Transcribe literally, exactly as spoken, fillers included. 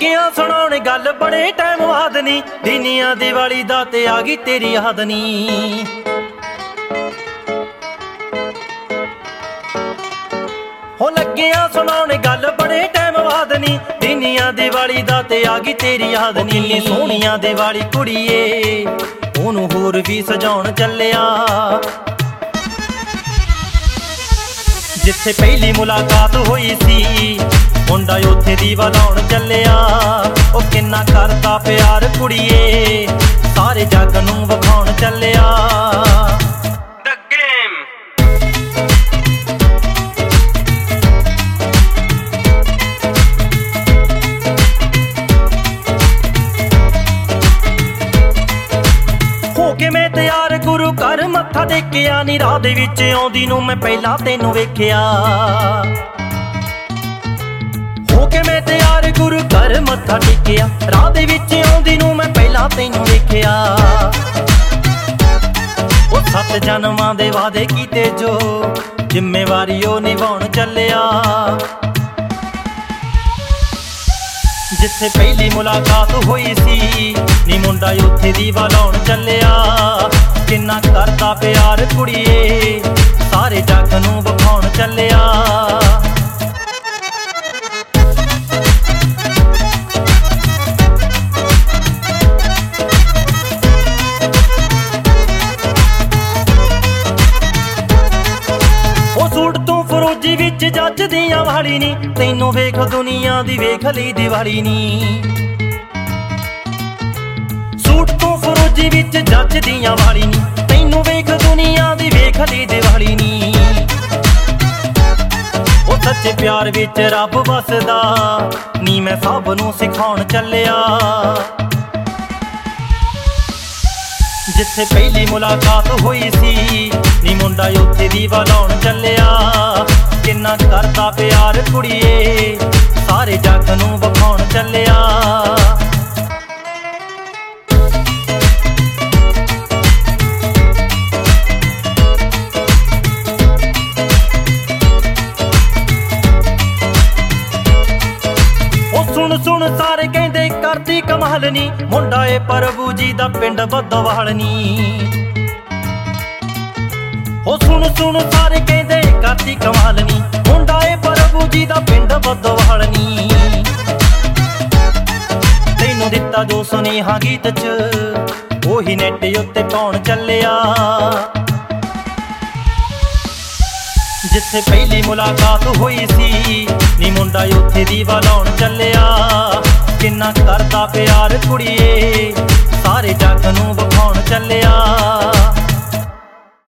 ਲੱਗਿਆ ਸੁਣਾਉਣ ਗੱਲ ਬੜੇ ਟਾਈਮ ਬਾਅਦ ਨੀ, ਦਿਨੀਆਂ ਦੀਵਾਲੀ ਦਾ ਤੇ ਆ ਗਈ ਤੇਰੀ ਯਾਦ ਨੀ। ਹੋ ਲੱਗਿਆ ਸੁਣਾਉਣ ਗੱਲ ਬੜੇ ਟਾਈਮ ਬਾਅਦ ਨੀ, ਦਿਨੀਆਂ ਦੀਵਾਲੀ ਦਾ ਤੇ ਆ ਗਈ ਤੇਰੀ ਯਾਦ ਨੀ। ਕਿੰਨੀ ਸੋਹਣੀਆਂ ਦੀਵਾਲੀ ਕੁੜੀਏ, ਉਹਨੂੰ ਹੋਰ ਵੀ ਸਜਾਉਣ ਚੱਲਿਆ। ਜਿੱਥੇ ਪਹਿਲੀ ਮੁਲਾਕਾਤ ਹੋਈ ਸੀ, ਮੁੰਡਾ ਉੱਥੇ ਦੀਵਾ ਲਾਉਣ ਚੱਲਿਆ। ਉਹ ਕਿੰਨਾ ਕਰਦਾ ਪਿਆਰ ਕੁੜੀਏ, ਸਾਰੇ ਜੱਗ ਨੂੰ ਵਿਖਾਉਣ ਚੱਲਿਆ। ਹੋ ਕੇ ਮੈਂ ਤਿਆਰ ਗੁਰੂ ਘਰ ਮੱਥਾ ਟੇਕਿਆ ਨੀ, ਰਾਹ ਦੇ ਵਿੱਚ ਆਉਂਦੀ ਨੂੰ ਮੈਂ ਪਹਿਲਾਂ ਤੈਨੂੰ ਵੇਖਿਆ। ਹੋ ਕੇ ਮੈਂ ਤਿਆਰ ਗੁਰੂ ਘਰ ਮੱਥਾ ਟੇਕਿਆ, ਰਾਹ ਦੇ ਵਿੱਚ ਆਉਂਦੀ ਨੂੰ ਮੈਂ ਪਹਿਲਾਂ ਤੈਨੂੰ ਵੇਖਿਆ। ਉਹ ਸੱਤ ਜਨਮਾਂ ਦੇ ਵਾਅਦੇ ਕੀਤੇ ਜੋ ਜ਼ਿੰਮੇਵਾਰੀ ਉਹ ਨਿਭਾਉਣ ਚੱਲਿਆ। ਜਿੱਥੇ ਪਹਿਲੀ ਮੁਲਾਕਾਤ ਹੋਈ ਸੀ ਨੀ, ਮੁੰਡਾ ਉੱਥੇ ਦੀਵਾ ਲਾਉਣ ਚੱਲਿਆ। ਕਿੰਨਾ ਕਰਦਾ ਪਿਆਰ ਕੁੜੀਏ, ਸਾਰੇ ਜੱਗ ਨੂੰ ਵਿਖਾਉਣ ਚੱਲਿਆ। ਉਹ ਸੂਟ ਤੂੰ ਫਰੋਜੀ ਵਿੱਚ ਜੱਚਦੀਆਂ ਵਾਲੀ ਨੀ, ਤੈਨੂੰ ਵੇਖ ਦੁਨੀਆ ਦੀ ਵੇਖ ਲਈ ਦੀਵਾਲੀ ਨੀ। ਸੂਟ ਤੂੰ ਫਰੋਜੀ ਵਿੱਚ ਜੱਚਦੀਆਂ ਵਾਲੀ ਨੀ, ਤੈਨੂੰ ਵੇਖ ਦੁਨੀਆ ਦੀ ਵੇਖ ਲਈ ਦੀਵਾਲੀ ਨੀ। ਉਹ ਸੱਚੇ ਪਿਆਰ ਵਿੱਚ ਰੱਬ ਵਸਦਾ ਨੀ, ਮੈਂ ਸਭ ਨੂੰ ਸਿਖਾਉਣ ਚੱਲਿਆ। ਜਿੱਥੇ ਪਹਿਲੀ ਮੁਲਾਕਾਤ ਹੋਈ ਸੀ ਨੀ, ਮੁੰਡਾ ਉੱਥੇ ਦੀਵਾ ਲਾਉਣ ਚੱਲਿਆ। ਕਿੰਨਾ ਕਰਦਾ ਪਿਆਰ ਕੁੜੀਏ, ਸਾਰੇ ਜੱਗ ਨੂੰ ਵਿਖਾਉਣ ਚੱਲਿਆ। ਉਹ ਸੁਣ ਸੁਣ ਸਾਰੇ ਕਹਿੰਦੇ ਕਰਦੀ ਕਮਾਲ ਨੀ, ਮੁੰਡਾ ਏ ਪ੍ਰਭੂ ਜੀ ਦਾ ਪਿੰਡ ਬੱਦੋਵਾਲ ਨੀ। ਉਹ ਸੁਣ ਸੁਣ ਸਾਰੇ ਕਹਿੰਦੇ ਕਰਦੀ ਕਮਾਲ ਨੀ, ਮੁੰਡਾ ਏ ਪ੍ਰਭੂ ਜੀ ਦਾ ਪਿੰਡ ਬੱਦੋਵਾਲ ਨੀ। ਤੈਨੂੰ ਦਿੱਤਾ ਜੋ ਸੁਨੇਹਾ ਗੀਤ ਚ, ਉਹੀ ਨੈਟ ਉੱਤੇ ਪਾਉਣ ਚੱਲਿਆ। ਜਿੱਥੇ ਪਹਿਲੀ ਮੁਲਾਕਾਤ ਹੋਈ ਸੀ ਨੀ, ਮੁੰਡਾ ਉੱਥੇ ਦੀਵਾ ਲਾਉਣ ਚੱਲਿਆ। ਕਿੰਨਾ ਕਰਦਾ ਪਿਆਰ ਕੁੜੀਏ, ਸਾਰੇ ਜੱਗ ਨੂੰ ਵਿਖਾਉਣ ਚੱਲਿਆ।